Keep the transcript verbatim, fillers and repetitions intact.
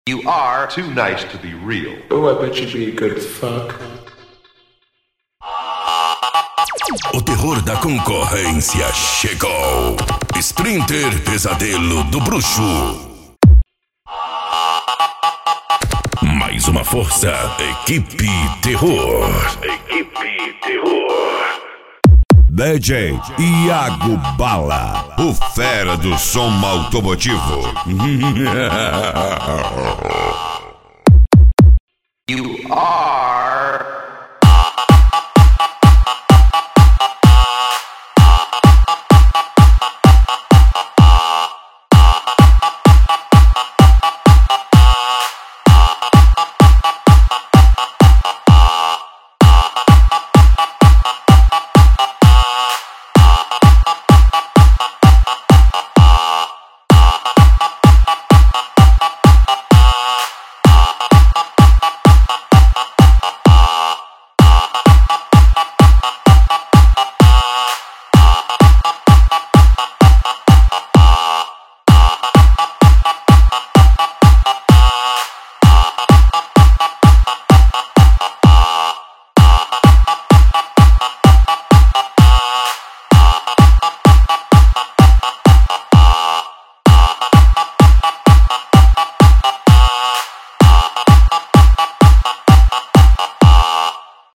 You are too nice to be real. Oh, I bet you'd be a good fuck. O terror da concorrência chegou. Splinter Pesadelo do Bruxo. Mais uma força. Equipe Terror. Equipe Terror. D J Iago Bala, o fera do som automotivo. You are